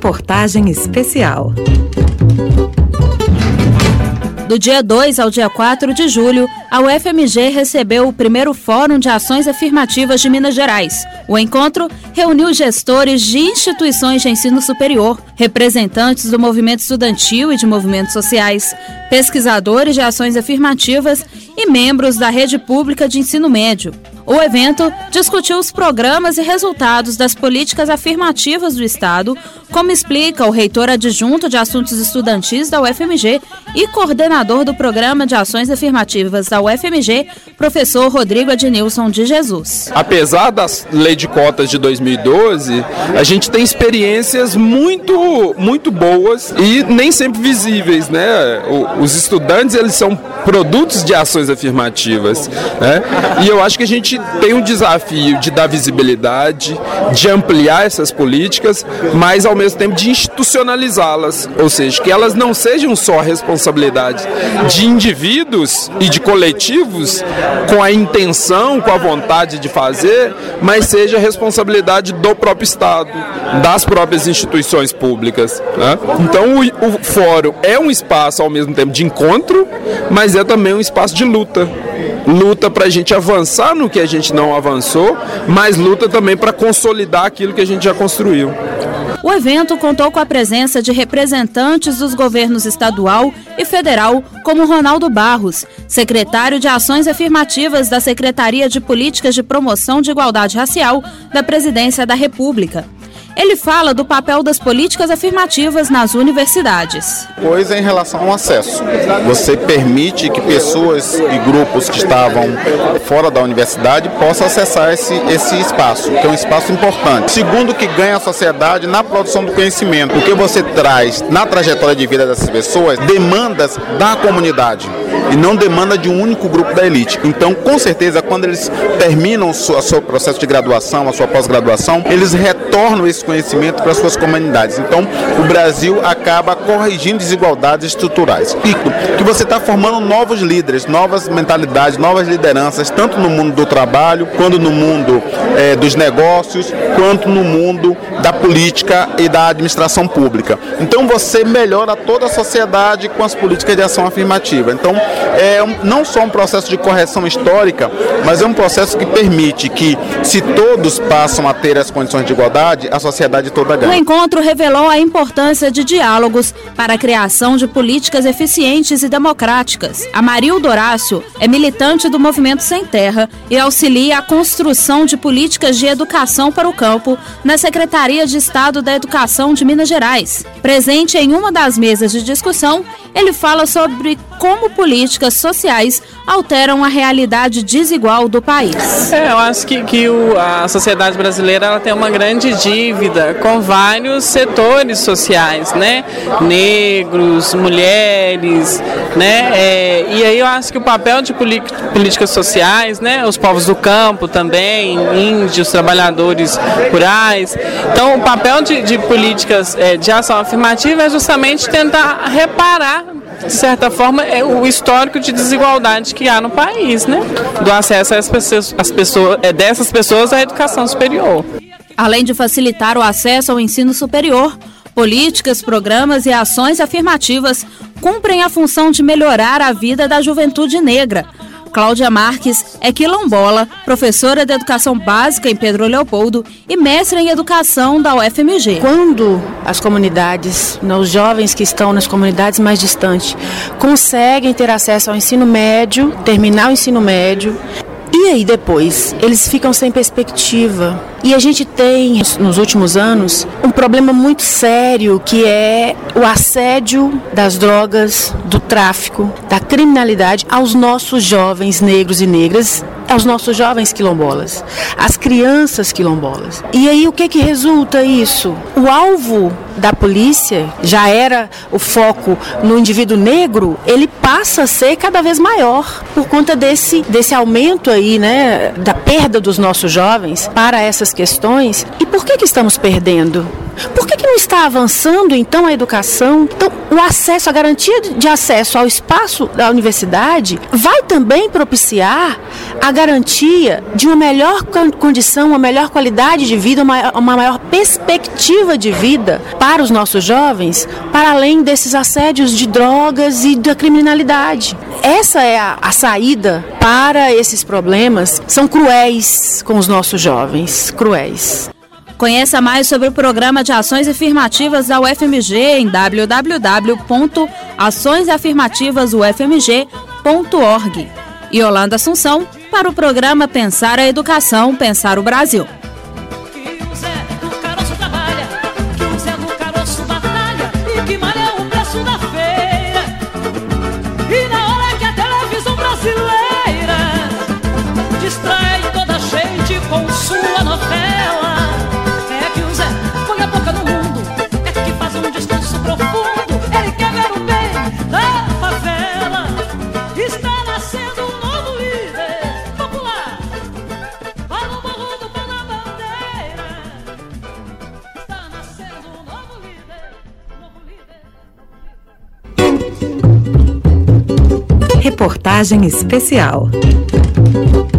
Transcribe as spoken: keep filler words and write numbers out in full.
Reportagem especial. Do dia dois ao dia quatro de julho, a U F M G recebeu o primeiro Fórum de Ações Afirmativas de Minas Gerais. O encontro reuniu gestores de instituições de ensino superior, representantes do movimento estudantil e de movimentos sociais, pesquisadores de ações afirmativas e membros da rede pública de ensino médio. O evento discutiu os programas e resultados das políticas afirmativas do Estado, como explica o reitor adjunto de assuntos estudantis da U F M G e coordenador do Programa de Ações Afirmativas da U F M G, professor Rodrigo Adnilson de Jesus. Apesar da lei de cotas de dois mil e doze, a gente tem experiências muito, muito boas e nem sempre visíveis, né? Os estudantes, eles são produtos de ações afirmativas, né? E eu acho que a gente tem um desafio de dar visibilidade, de ampliar essas políticas, mas ao mesmo tempo de institucionalizá-las, ou seja, que elas não sejam só responsabilidade de indivíduos e de coletivos com a intenção, com a vontade de fazer, mas seja responsabilidade do próprio Estado, das próprias instituições públicas, né? Então o, o fórum é um espaço ao mesmo tempo de encontro, mas é também um espaço de luta. Luta para a gente avançar no que a gente não avançou, mas luta também para consolidar aquilo que a gente já construiu. O evento contou com a presença de representantes dos governos estadual e federal, como Ronaldo Barros, secretário de Ações Afirmativas da Secretaria de Políticas de Promoção de Igualdade Racial da Presidência da República. Ele fala do papel das políticas afirmativas nas universidades. Coisa em relação ao acesso. Você permite que pessoas e grupos que estavam fora da universidade possam acessar esse, esse espaço, que é um espaço importante. Segundo, que ganha a sociedade na produção do conhecimento, porque você traz na trajetória de vida dessas pessoas demandas da comunidade e não demanda de um único grupo da elite. Então, com certeza, quando eles terminam o seu, seu processo de graduação, a sua pós-graduação, eles retornam esse conhecimento para suas comunidades. Então, o Brasil acaba corrigindo desigualdades estruturais. E que você está formando novos líderes, novas mentalidades, novas lideranças, tanto no mundo do trabalho, quanto no mundo eh, dos negócios, quanto no mundo da política e da administração pública. Então, você melhora toda a sociedade com as políticas de ação afirmativa. Então, é um, não só um processo de correção histórica, mas é um processo que permite que, se todos passam a ter as condições de igualdade, a sociedade toda ganha. O encontro revelou a importância de diálogos para a criação de políticas eficientes e democráticas. A Marilda Horácio é militante do Movimento Sem Terra e auxilia a construção de políticas de educação para o campo na Secretaria de Estado da Educação de Minas Gerais. Presente em uma das mesas de discussão, ele fala sobre como políticas sociais alteram a realidade desigual do país. É, eu acho que, que o, a sociedade brasileira ela tem uma grande dívida com vários setores sociais, né? Negros, mulheres, né? É, e aí eu acho que o papel de políticas sociais, né? Os povos do campo também, índios, trabalhadores rurais. Então, o papel de, de políticas é, de ação afirmativa é justamente tentar reparar, de certa forma, é o histórico de desigualdade que há no país, né? Do acesso às pessoas, às pessoas, é, dessas pessoas à educação superior. Além de facilitar o acesso ao ensino superior, políticas, programas e ações afirmativas cumprem a função de melhorar a vida da juventude negra. Cláudia Marques é quilombola, professora de educação básica em Pedro Leopoldo e mestre em educação da U F M G. Quando as comunidades, os jovens que estão nas comunidades mais distantes, conseguem ter acesso ao ensino médio, terminar o ensino médio, e aí depois eles ficam sem perspectiva. E a gente tem, nos últimos anos, um problema muito sério, que é o assédio das drogas, do tráfico, da criminalidade aos nossos jovens negros e negras, aos nossos jovens quilombolas, às crianças quilombolas. E aí o que que resulta isso? O alvo da polícia já era o foco no indivíduo negro, ele passa a ser cada vez maior por conta desse, desse aumento aí, né, da perda dos nossos jovens para essas questões. E por que que estamos perdendo? Por que que não está avançando, então, a educação. Então, o acesso, a garantia de acesso ao espaço da universidade vai também propiciar a garantia de uma melhor condição, uma melhor qualidade de vida, uma, uma maior perspectiva de vida para os nossos jovens, para além desses assédios de drogas e da criminalidade. Essa é a, a saída para esses problemas. São cruéis com os nossos jovens, cruéis. Conheça mais sobre o Programa de Ações Afirmativas da U F M G em w w w ponto ações afirmativas u f m g ponto org. E Yolanda Assunção para o programa Pensar a Educação, Pensar o Brasil. Reportagem especial.